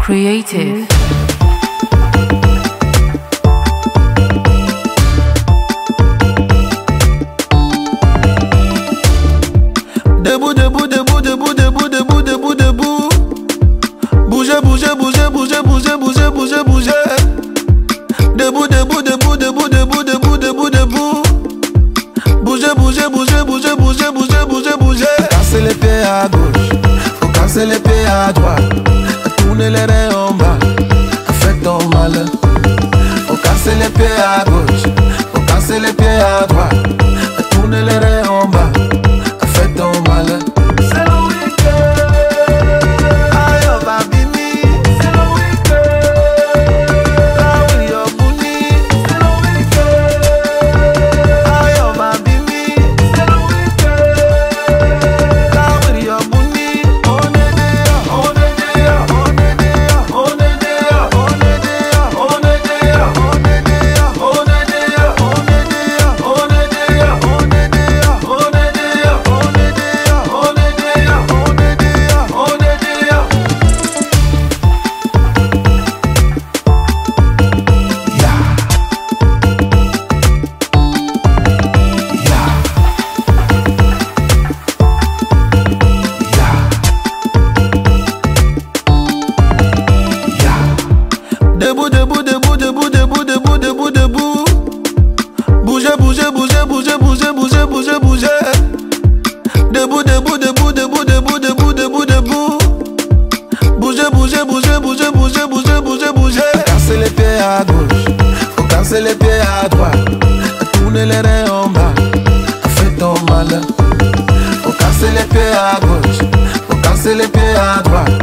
Creative. Debout, debout, debout, debout, debout, debout, debout, debout. Bougez, bougez, bougez, bougez, bougez, bougez, bougez, bougez. Debout, debout, debout, debout, debout, debout, debout, debout. Bougez, bougez, bougez, bougez, bougez, bougez, bougez, bougez. Cassez les pieds à gauche, faut casser les pieds à droite. Tournez les reins en bas, faites ton malin. Faut casser les pieds à gauche, faut casser les pieds à droite. Tournez les reins en bas, faites ton malin. C'est le week-end. Aïe, oh, babini. C'est le week-end. Ah oui, oh, bouni. C'est le week-end. Aïe, oh, babini. C'est le week-end. Ah oui, oh, bouni. On est dehors, on est dehors, on est dehors, on est dehors, on est dehors, on est dehors, on est dehors, on est dehors, on est dehors, on est dehors, on est dehors, on est dehors, on est dehors, on est dehors, on est dehors, on est dehors. Debout, debout, debout, debout, debout, debout, debout, debout. Bougez, bougez, bougez, bougez, bougez, bougez, bougez, bougez. Debout, debout, debout, debout, debout, debout, debout, debout. Bougez, bougez, bougez, bougez, bougez, bougez, bougez, bougez. Cassez les pieds à gauche, faut casser les pieds à droite. Tournez les reins en bas, faites ton malin. Faut casser les pieds à gauche, faut casser les pieds à droite.